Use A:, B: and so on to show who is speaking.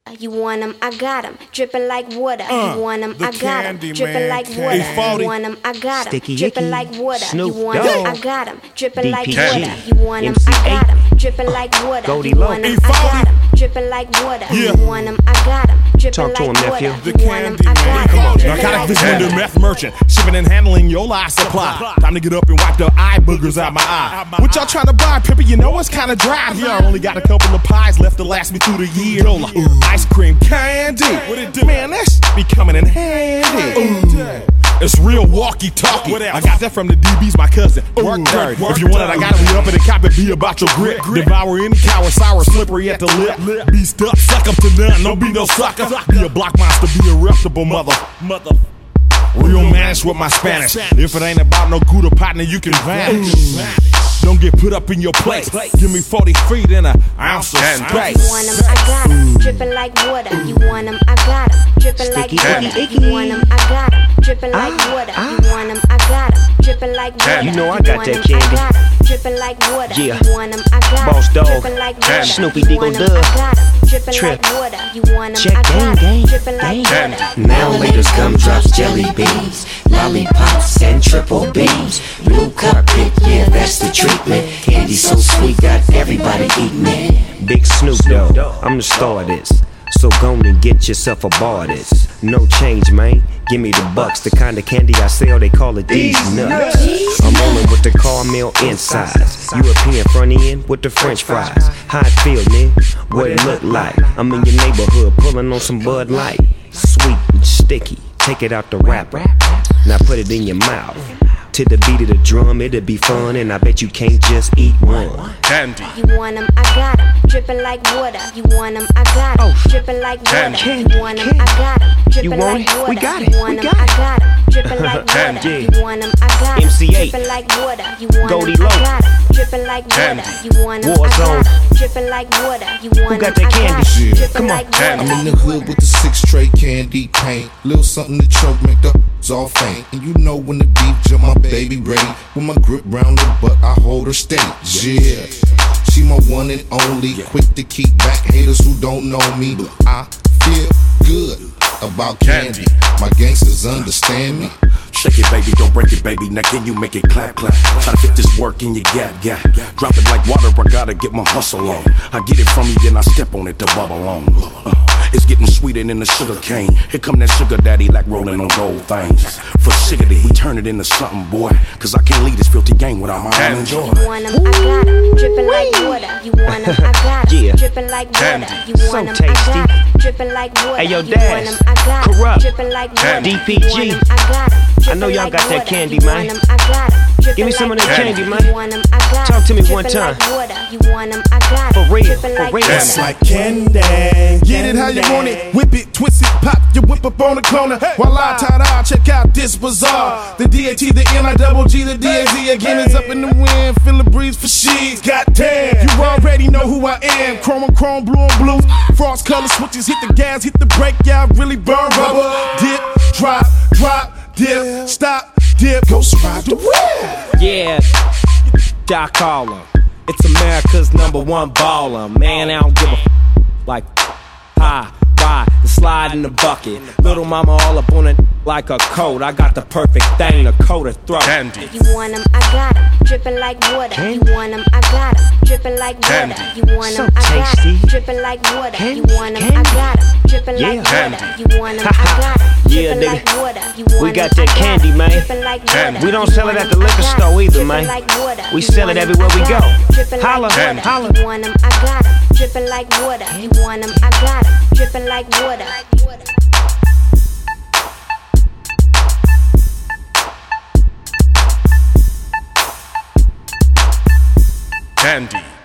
A: You want 'em, I got 'em, dripping like water. You want 'em, I got 'em, dripping like water. You want 'em, I got 'em, dripping like water. You want 'em, I got 'em, dripping like water. You want 'em, I got 'em, dripping like water. You want 'em, I got 'em, dripping like water. You want 'em, I got 'em, dripping like water. You want 'em, I got 'em.
B: Narcotic vision, meth merchant, shipping and handling your life supply. Time to get up and wipe the eye boogers out my eye. What y'all trying to buy, Pippa? You know it's kinda dry here. I only got a couple of pies left to last me through the year. Ice cream candy, man, that shit be coming in handy. It's real walkie-talkie. I got that from the DB's, my cousin. Work dirty. If you want it, I got it. We up in the cop and be about your grit. Devour any cow, sour, slippery at the lip. Be stuck, suck up to none. Don't be no sucker. Be a block monster, be a reputable mother. Real managed with my Spanish. If it ain't about no good partner, you can vanish. Don't get put up in your place. Give me 40 feet and an ounce of space.
A: You want 'em, I got 'em, dripping like water. You want 'em, I got 'em, dripping like water. You want 'em, I got 'em, dripping like water. You want 'em, I got 'em, dripping like water.
C: You know I got that candy.
A: Dripping like water.
C: Yeah.
A: You want 'em, I got 'em,
C: Boss Dog,
A: dripping like water.
C: Snoopy Deagle Dub,
A: dripping
C: Trip.
A: like water. You want 'em,
C: Check
A: I got 'em,
C: gang,
A: dripping like water.
D: Now laters, gumdrops, jelly beans, lollipops, and triple beans. Blue carpet, yeah, that's the treatment. Candy so sweet, got everybody eating it.
C: Big Snoop Dogg, I'm the star of this. So go and get yourself a bar of this. No change, man. Give me the bucks. The kind of candy I sell, they call it these nuts. I'm rolling with the caramel insides. European front end with the French fries. How it feel, man? What it look like? I'm in your neighborhood pulling on some Bud Light. Sweet and sticky. Take it out the wrapper. Now put it in your mouth. To the beat of the drum, it'll be fun, and I bet you can't just eat one.
B: Candy.
A: You want 'em, I got 'em, dripping like water. You want 'em, I got 'em, dripping like water. You want 'em, I got 'em, dripping like water.
C: We got it.
A: You want 'em, I got 'em, dripping like water. You want 'em, I got 'em,
C: MC8,
A: dripping like water. You want 'em,
C: Goldie
A: I
C: Low,
A: got 'em, dripping like water. You want 'em, I
C: Warzone.
A: got 'em, dripping like water. You want 'em,
C: got
A: I
C: that
A: got 'em,
C: candy?
A: dripping
C: Come on.
A: like water.
E: I'm in the hood with the 6-tray candy paint. Little something to choke, make the all faint. And you know when the beef jump, my baby ready. With my grip round her butt, I hold her steady. Yeah, she my one and only. Quick to keep back haters who don't know me. But I feel good about candy. My gangsters understand me.
B: Shake it, baby, don't break it, baby. Now can you make it clap, clap? Try to fit this work in your gap. Drop it like water, I gotta get my hustle on. I get it from you, then I step on it to bubble on. It's getting sweeter than the sugar cane. Here come that sugar daddy like rolling on gold things. For sickety, we turn it into something, boy. Cause I can't lead this filthy game without my own joy.
A: You want 'em, I got 'em, dripping like water. You want 'em, I got 'em,
C: Yeah.
A: dripping like water. You
C: So
A: want 'em, I
C: tasty.
A: got 'em, dripping like water.
C: Hey, yo,
A: You
C: Dash,
A: want 'em, I got 'em,
C: Corrupt,
A: dripping like water.
C: DPG.
A: You want 'em, I got 'em,
C: I know
A: dripping
C: y'all
A: like
C: got that
A: water.
C: candy,
A: You
C: man.
A: want 'em, I got 'em, dripping
C: Give me some of
A: like
C: that
A: water.
C: candy, man.
A: You want 'em, I got 'em,
C: Talk to me one
A: dripping
C: time.
A: like water. You want 'em, I got 'em,
C: For real,
A: dripping
C: for
A: like
C: real.
A: water.
B: It's
E: Like candy. Get it how you want it. Whip it, twist it, pop your whip up on the corner. While I tie-dye, check out this bazaar. The DAT, the NIGG, the DAZ again is up in the wind. Feel the breeze for she's. Goddamn, you already know who I am. Chrome on chrome, blue on blue. Frost color switches, hit the gas, hit the brake. Yeah, I really burn rubber. Dip, drop, dip, stop, dip. Ghost ride the wheel.
F: Yeah, Doc Harlem. It's America's #1 baller. Man, I don't give a like high, ride, the slide in the bucket. Little mama all up on it like a coat. I got the perfect thing to coat her throat.
B: Candy.
A: You want 'em, I got 'em, dripping like water. You want 'em, I got 'em, dripping like water. You want 'em, I got 'em, dripping like water. You want 'em, I got 'em, dripping like water. You want 'em, I got 'em,
C: Yeah,
A: dripping
C: nigga.
A: like water. You
C: We
A: want
C: got
A: 'em,
C: that
A: I
C: candy, man.
A: dripping like water.
C: We don't
A: You
C: sell it
A: want
C: at
A: 'em,
C: the liquor
A: I got
C: store
A: 'em,
C: either,
A: dripping
C: man.
A: like water.
C: We
A: You
C: sell
A: want
C: it
A: 'em,
C: everywhere
A: I
C: we
A: got
C: go.
A: 'em, dripping like
C: Holla,
A: water.
C: holla.
A: You want 'em, I got 'em, dripping like water. You want 'em, I got 'em, dripping like water.
B: Candy.